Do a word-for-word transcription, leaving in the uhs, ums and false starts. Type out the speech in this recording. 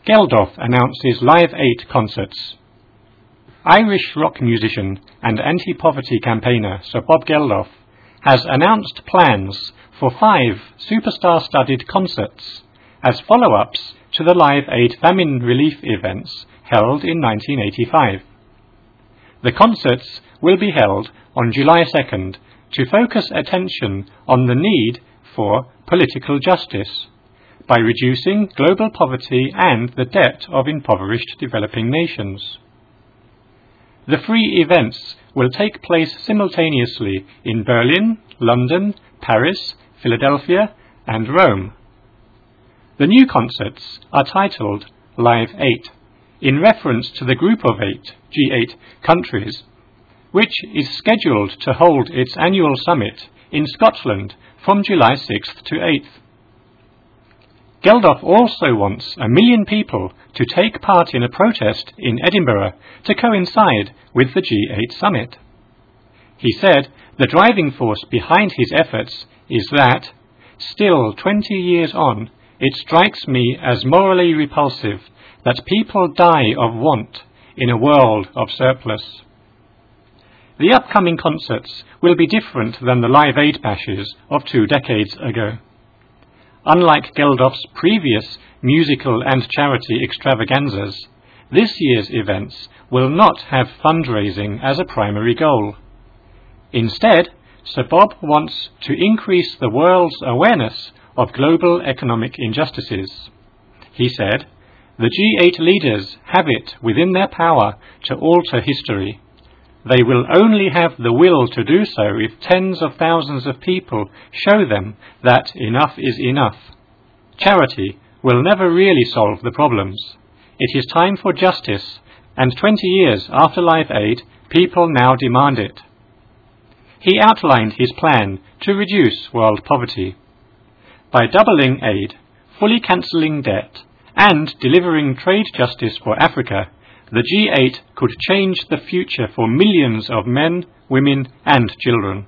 Geldof announces Live Aid concerts. Irish rock musician and anti-poverty campaigner Sir Bob Geldof has announced plans for five superstar-studded concerts as follow-ups to the Live Aid famine relief events held in nineteen eighty-five. The concerts will be held on July second to focus attention on the need for political justice by reducing global poverty and the debt of impoverished developing nations. The three events will take place simultaneously in Berlin, London, Paris, Philadelphia, and Rome. The new concerts are titled Live Eight, in reference to the Group of Eight, G eight, countries, which is scheduled to hold its annual summit in Scotland from July sixth to eighth. Geldof also wants a million people to take part in a protest in Edinburgh to coincide with the G eight summit. He said the driving force behind his efforts is that, still twenty years on, it strikes me as morally repulsive that people die of want in a world of surplus. The upcoming concerts will be different than the Live Aid bashes of two decades ago. Unlike Geldof's previous musical and charity extravaganzas, this year's events will not have fundraising as a primary goal. Instead, Sir Bob wants to increase the world's awareness of global economic injustices. He said, "The G eight leaders have it within their power to alter history. They will only have the will to do so if tens of thousands of people show them that enough is enough. Charity will never really solve the problems. It is time for justice, and twenty years after Live Aid, people now demand it." He outlined his plan to reduce world poverty. By doubling aid, fully cancelling debt, and delivering trade justice for Africa, the G eight could change the future for millions of men, women and children.